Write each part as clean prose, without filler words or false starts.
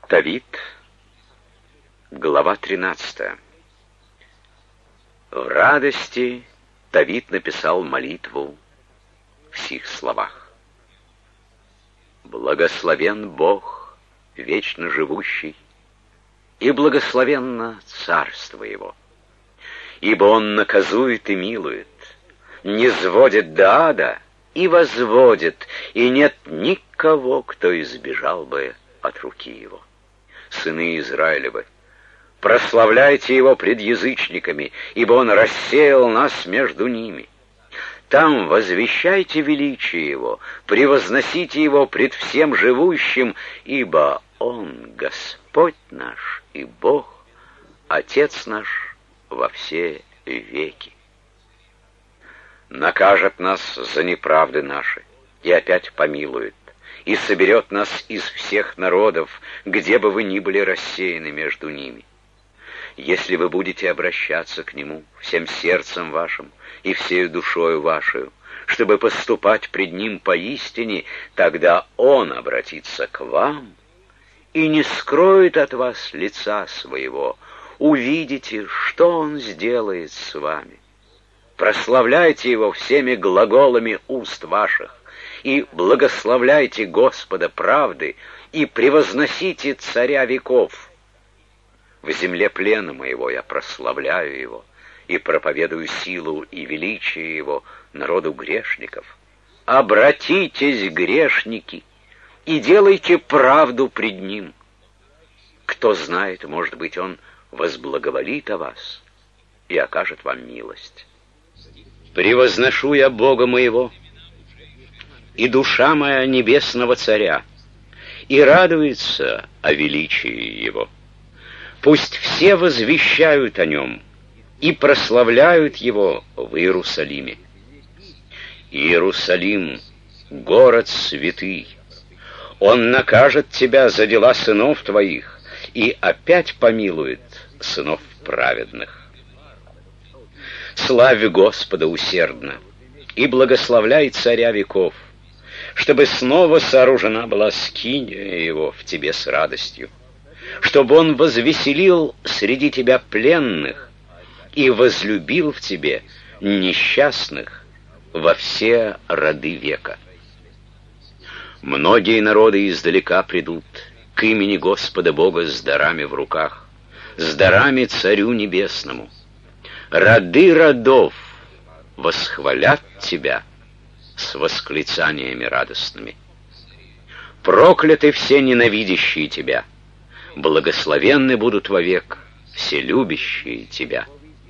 Тавит, глава 13. В радости Тавит написал молитву в сих словах. Благословен Бог, вечно живущий, и благословенно царство Его. Ибо Он наказует и милует, низводит до ада и возводит, и нет никого, кто избежал бы от руки Его. Сыны Израилевы, прославляйте Его пред язычниками, ибо Он рассеял нас между ними. Там возвещайте величие Его, превозносите Его пред всем живущим, ибо Он Господь наш и Бог, Отец наш во все веки. Накажет нас за неправды наши и опять помилует, и соберет нас из всех народов, где бы вы ни были рассеяны между ними. Если вы будете обращаться к Нему всем сердцем вашим и всею душою вашей, чтобы поступать пред Ним поистине, тогда Он обратится к вам и не скроет от вас лица своего. Увидите, что Он сделает с вами. Прославляйте Его всеми глаголами уст ваших, и благословляйте Господа правды, и превозносите Царя веков. В земле плена моего я прославляю Его, и проповедую силу и величие Его народу грешников. Обратитесь, грешники, и делайте правду пред Ним. Кто знает, может быть, Он возблаговолит о вас и окажет вам милость. Превозношу я Бога моего, и душа моя небесного Царя, и радуется о величии Его. Пусть все возвещают о Нем и прославляют Его в Иерусалиме. Иерусалим, город святый, Он накажет тебя за дела сынов твоих и опять помилует сынов праведных. Славь Господа усердно и благословляй Царя веков, чтобы снова сооружена была скиния Его в тебе с радостью, чтобы Он возвеселил среди тебя пленных и возлюбил в тебе несчастных во все роды века. Многие народы издалека придут к имени Господа Бога с дарами в руках, с дарами Царю Небесному. Роды родов восхвалят Тебя с восклицаниями радостными. Прокляты все ненавидящие Тебя, благословенны будут вовек все любящие Тебя.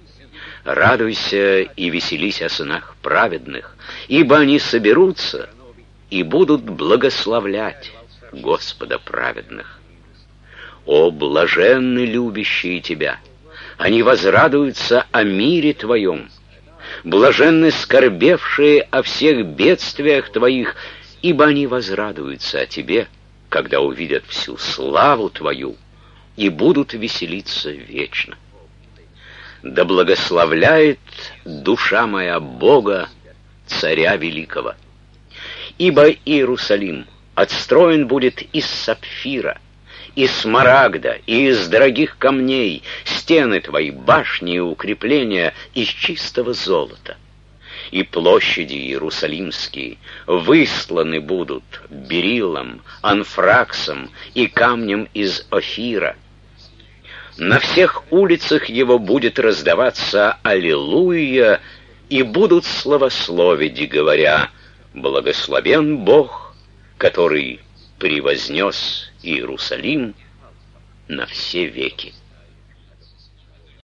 Радуйся и веселись о сынах праведных, ибо они соберутся и будут благословлять Господа праведных. О, блаженны любящие Тебя! Они возрадуются о мире Твоем. Блаженны скорбевшие о всех бедствиях Твоих, ибо они возрадуются о Тебе, когда увидят всю славу Твою, и будут веселиться вечно. Да благословляет душа моя Бога, Царя Великого. Ибо Иерусалим отстроен будет из сапфира, из смарагда и из дорогих камней, стены твои, башни и укрепления из чистого золота. И площади иерусалимские высланы будут бериллом, анфраксом и камнем из Офира. На всех улицах его будет раздаваться аллилуйя, и будут славословить, говоря: благословен Бог, который превознес Иерусалим на все веки.